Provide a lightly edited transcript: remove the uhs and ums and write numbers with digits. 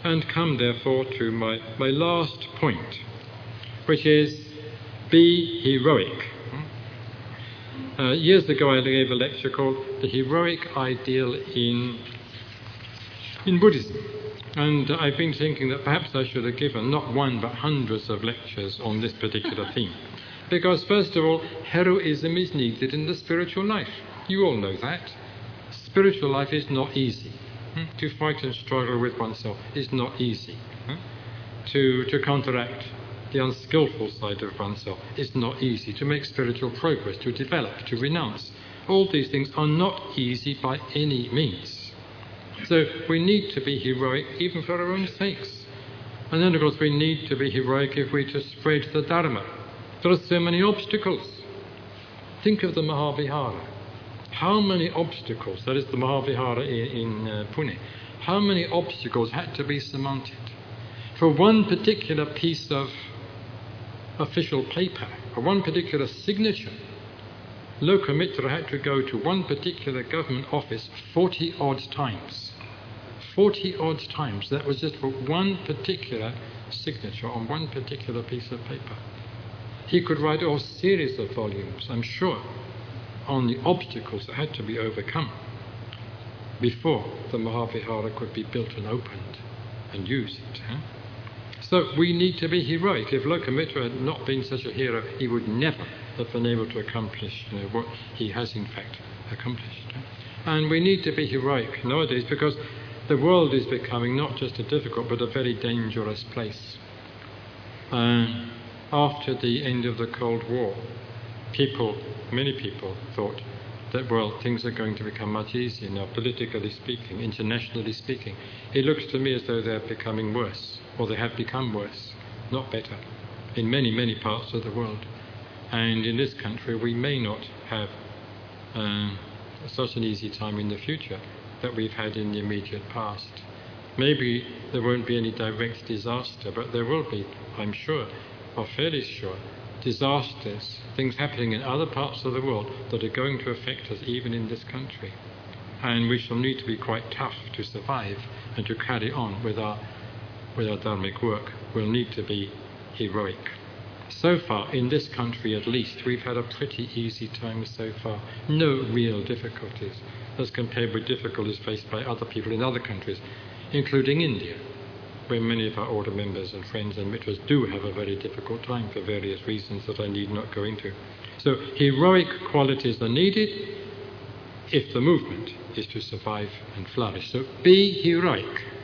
and come therefore to my last point, which is be heroic. Years ago I gave a lecture called The Heroic Ideal in Buddhism. And I've been thinking that perhaps I should have given not one but hundreds of lectures on this particular theme. Because first of all, heroism is needed in the spiritual life. You all know that. Spiritual life is not easy. To fight and struggle with oneself is not easy. To counteract the unskillful side of oneself is not easy. To make spiritual progress, to develop, to renounce, all these things are not easy by any means. So we need to be heroic even for our own sakes. And then, of course, we need to be heroic if we're to spread the Dharma. There are so many obstacles. Think of the Mahavihara. How many obstacles, that is the Mahavihara in Pune, how many obstacles had to be surmounted? For one particular piece of official paper, or one particular signature, Lokamitra had to go to one particular government office 40 odd times. 40 odd times. That was just for one particular signature on one particular piece of paper. He could write a whole series of volumes, I'm sure, on the obstacles that had to be overcome before the Mahavihara could be built and opened and used. So we need to be heroic. If Lokamitra had not been such a hero, he would never have been able to accomplish what he has in fact accomplished. And we need to be heroic nowadays because the world is becoming not just a difficult but a very dangerous place. After the end of the Cold War, many people thought that, well, things are going to become much easier now, politically speaking, internationally speaking. It looks to me as though they're becoming worse, or they have become worse, not better, in many, many parts of the world. And in this country, we may not have such an easy time in the future that we've had in the immediate past. Maybe there won't be any direct disaster, but there will be, I'm sure, or fairly sure, disasters, things happening in other parts of the world that are going to affect us even in this country. And we shall need to be quite tough to survive and to carry on with our dharmic work. We'll need to be heroic. So far, in this country at least, we've had a pretty easy time so far. No real difficulties as compared with difficulties faced by other people in other countries, including India, where many of our older members and friends and mitras do have a very difficult time for various reasons that I need not go into. So heroic qualities are needed if the movement is to survive and flourish. So be heroic.